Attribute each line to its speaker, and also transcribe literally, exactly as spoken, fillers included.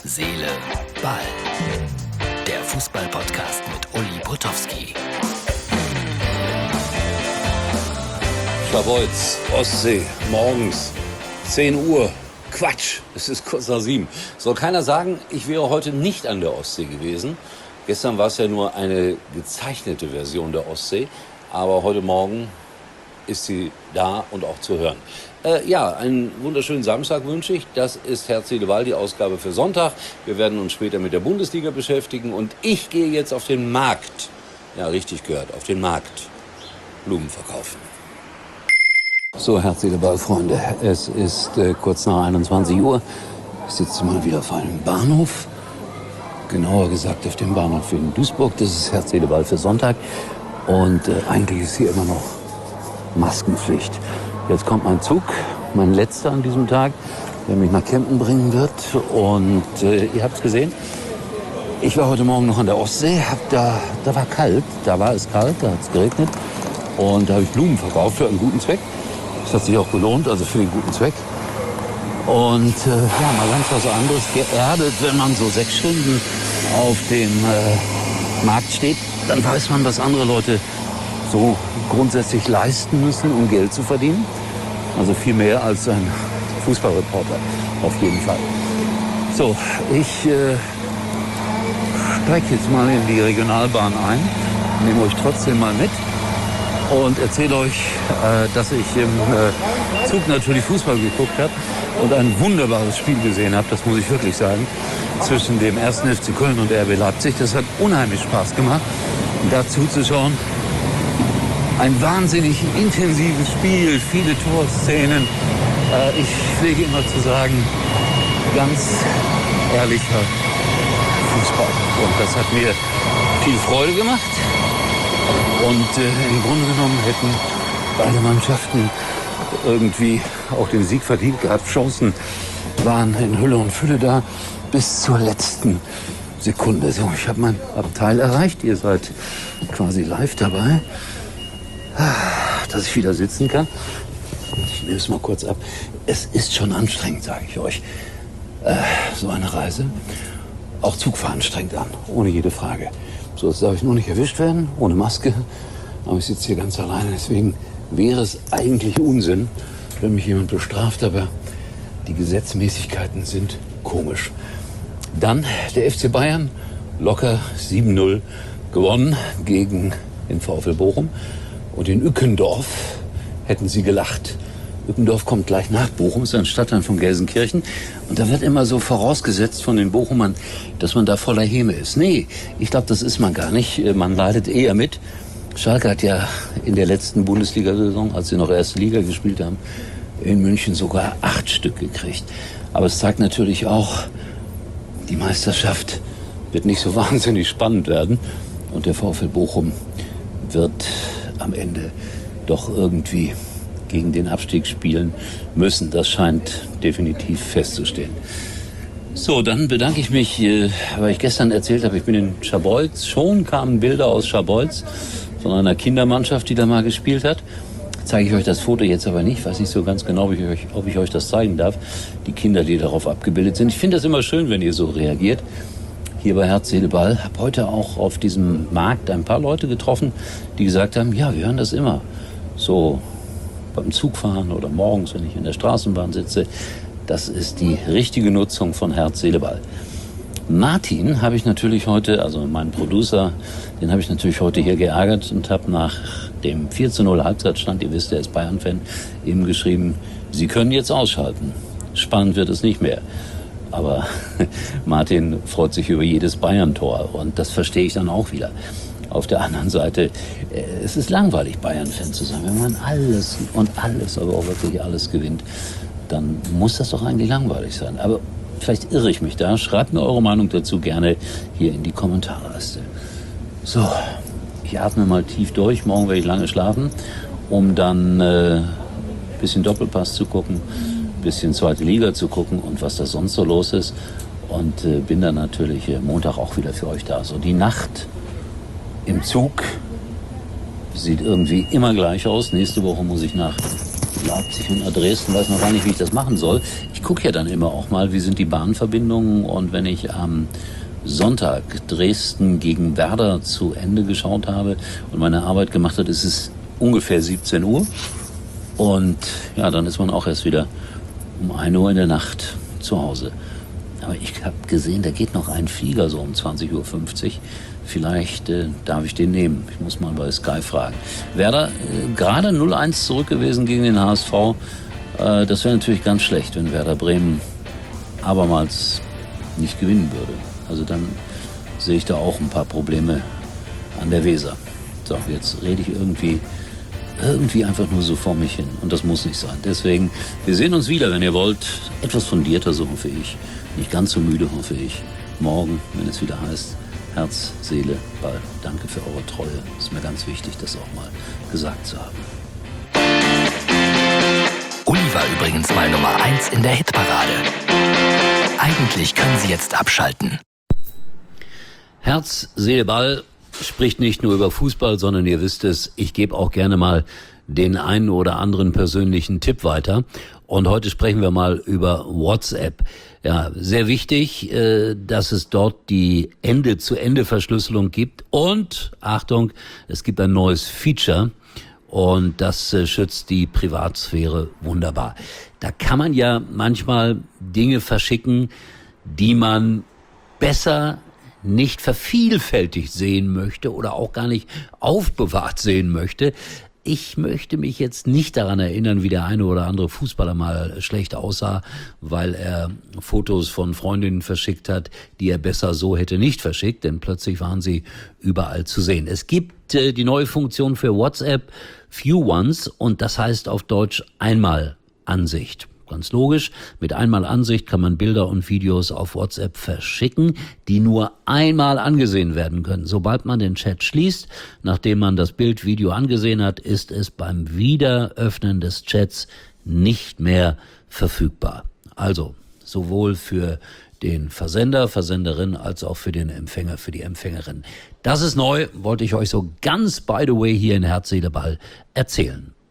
Speaker 1: Seele, Ball. Der Fußball-Podcast mit Uli Potowski.
Speaker 2: Scharbeutz, Ostsee, morgens, zehn Uhr. Quatsch, es ist kurz nach sieben. Soll keiner sagen, ich wäre heute nicht an der Ostsee gewesen. Gestern war es ja nur eine gezeichnete Version der Ostsee. Aber heute Morgen ist sie da und auch zu hören. Äh, ja, einen wunderschönen Samstag wünsche ich. Das ist Herz, Seele, Ball, die Ausgabe für Sonntag. Wir werden uns später mit der Bundesliga beschäftigen. Und ich gehe jetzt auf den Markt. Ja, richtig gehört, auf den Markt. Blumen verkaufen. So, Herz, Seele, Ball, Freunde. Es ist äh, kurz nach einundzwanzig Uhr. Ich sitze mal wieder vor einem Bahnhof. Genauer gesagt auf dem Bahnhof in Duisburg. Das ist Herz, Seele, Ball für Sonntag. Und äh, eigentlich ist hier immer noch Maskenpflicht. Jetzt kommt mein Zug, mein letzter an diesem Tag, der mich nach Kempten bringen wird. Und äh, ihr habt es gesehen, ich war heute Morgen noch an der Ostsee. Hab da, da war kalt, da war es kalt, da hat es geregnet. Und da habe ich Blumen verkauft für einen guten Zweck. Das hat sich auch gelohnt, also für den guten Zweck. Und äh, ja, mal ganz was anderes, geerdet, wenn man so sechs Stunden auf dem äh, Markt steht, dann weiß man, was andere Leute so grundsätzlich leisten müssen, um Geld zu verdienen. Also viel mehr als ein Fußballreporter, auf jeden Fall. So, ich äh, steige jetzt mal in die Regionalbahn ein, nehme euch trotzdem mal mit und erzähle euch, äh, dass ich im äh, Zug natürlich Fußball geguckt habe und ein wunderbares Spiel gesehen habe, das muss ich wirklich sagen, zwischen dem ersten F C Köln und R B Leipzig. Das hat unheimlich Spaß gemacht, da zuzuschauen. Ein wahnsinnig intensives Spiel, viele Torszenen. Äh, ich pflege immer zu sagen, ganz ehrlicher Fußball. Und das hat mir viel Freude gemacht. Und äh, im Grunde genommen hätten beide Mannschaften irgendwie auch den Sieg verdient gehabt. Chancen waren in Hülle und Fülle da bis zur letzten Sekunde. So, ich habe mein Abteil erreicht. Ihr seid quasi live dabei, dass ich wieder sitzen kann. Ich nehme es mal kurz ab. Es ist schon anstrengend, sage ich euch. Äh, so eine Reise. Auch Zugfahren strengt an, ohne jede Frage. So, jetzt darf ich nur nicht erwischt werden, ohne Maske. Aber ich sitze hier ganz alleine. Deswegen wäre es eigentlich Unsinn, wenn mich jemand bestraft. Aber die Gesetzmäßigkeiten sind komisch. Dann der F C Bayern, locker sieben null gewonnen gegen den VfL Bochum. Und in Ückendorf hätten sie gelacht. Ückendorf kommt gleich nach Bochum, ist ein Stadtteil von Gelsenkirchen. Und da wird immer so vorausgesetzt von den Bochumern, dass man da voller Häme ist. Nee, ich glaube, das ist man gar nicht. Man leidet eher mit. Schalke hat ja in der letzten Bundesliga-Saison, als sie noch erste Liga gespielt haben, in München sogar acht Stück gekriegt. Aber es zeigt natürlich auch, die Meisterschaft wird nicht so wahnsinnig spannend werden. Und der VfL Bochum wird am Ende doch irgendwie gegen den Abstieg spielen müssen. Das scheint definitiv festzustehen. So, dann bedanke ich mich, äh, weil ich gestern erzählt habe, ich bin in Scharbeutz. Schon kamen Bilder aus Scharbeutz von einer Kindermannschaft, die da mal gespielt hat. Zeige ich euch das Foto jetzt aber nicht. Weiß nicht so ganz genau, ob ich euch, ob ich euch das zeigen darf. Die Kinder, die darauf abgebildet sind. Ich finde das immer schön, wenn ihr so reagiert. Hier bei Herz, Seele, Ball. Habe heute auch auf diesem Markt ein paar Leute getroffen, die gesagt haben, ja, wir hören das immer. So beim Zugfahren oder morgens, wenn ich in der Straßenbahn sitze. Das ist die richtige Nutzung von Herz, Seele, Ball. Martin habe ich natürlich heute, also meinen Producer, den habe ich natürlich heute hier geärgert und habe nach dem vier zu null Halbzeitstand, ihr wisst, er ist Bayern-Fan, eben geschrieben, Sie können jetzt ausschalten. Spannend wird es nicht mehr. Aber Martin freut sich über jedes Bayern-Tor und das verstehe ich dann auch wieder. Auf der anderen Seite, es ist langweilig, Bayern-Fan zu sein. Wenn man alles und alles, aber auch wirklich alles gewinnt, dann muss das doch eigentlich langweilig sein. Aber vielleicht irre ich mich da. Schreibt mir eure Meinung dazu gerne hier in die Kommentarleiste. So, ich atme mal tief durch. Morgen werde ich lange schlafen, um dann ein äh, bisschen Doppelpass zu gucken, ein bisschen zweite Liga zu gucken und was da sonst so los ist. Und äh, bin dann natürlich äh, Montag auch wieder für euch da. So, die Nacht im Zug sieht irgendwie immer gleich aus. Nächste Woche muss ich nach Leipzig und nach Dresden, weiß noch gar nicht, wie ich das machen soll. Ich gucke ja dann immer auch mal, wie sind die Bahnverbindungen, und wenn ich am Sonntag Dresden gegen Werder zu Ende geschaut habe und meine Arbeit gemacht hat, ist es ungefähr siebzehn Uhr. Und ja, dann ist man auch erst wieder um ein Uhr in der Nacht zu Hause. Aber ich habe gesehen, da geht noch ein Flieger so um zwanzig Uhr fünfzig. Vielleicht äh, darf ich den nehmen. Ich muss mal bei Sky fragen. Werder äh, gerade null eins zurück gewesen gegen den H S V. Äh, das wäre natürlich ganz schlecht, wenn Werder Bremen abermals nicht gewinnen würde. Also dann sehe ich da auch ein paar Probleme an der Weser. So, jetzt rede ich irgendwie, irgendwie einfach nur so vor mich hin. Und das muss nicht sein. Deswegen, wir sehen uns wieder, wenn ihr wollt. Etwas fundierter, so hoffe ich. Nicht ganz so müde, hoffe ich. Morgen, wenn es wieder heißt, Herz, Seele, Ball. Danke für eure Treue. Ist mir ganz wichtig, das auch mal gesagt zu haben.
Speaker 1: Uli war übrigens mal Nummer eins in der Hitparade. Eigentlich können Sie jetzt abschalten.
Speaker 2: Herz, Seele, Ball spricht nicht nur über Fußball, sondern ihr wisst es, ich gebe auch gerne mal den einen oder anderen persönlichen Tipp weiter. Und heute sprechen wir mal über WhatsApp. Ja, sehr wichtig, äh, dass es dort die Ende-zu-Ende-Verschlüsselung gibt. Und, Achtung, es gibt ein neues Feature. Und das äh, schützt die Privatsphäre wunderbar. Da kann man ja manchmal Dinge verschicken, die man besser nicht vervielfältigt sehen möchte oder auch gar nicht aufbewahrt sehen möchte. Ich möchte mich jetzt nicht daran erinnern, wie der eine oder andere Fußballer mal schlecht aussah, weil er Fotos von Freundinnen verschickt hat, die er besser so hätte nicht verschickt, denn plötzlich waren sie überall zu sehen. Es gibt äh, die neue Funktion für WhatsApp, Few Ones, und das heißt auf Deutsch Einmalansicht. Ganz logisch, mit Einmalansicht kann man Bilder und Videos auf WhatsApp verschicken, die nur einmal angesehen werden können. Sobald man den Chat schließt, nachdem man das Bild, Video angesehen hat, ist es beim Wiederöffnen des Chats nicht mehr verfügbar. Also sowohl für den Versender, Versenderin, als auch für den Empfänger, für die Empfängerin. Das ist neu, wollte ich euch so ganz by the way hier in Herz, Seele, Ball erzählen.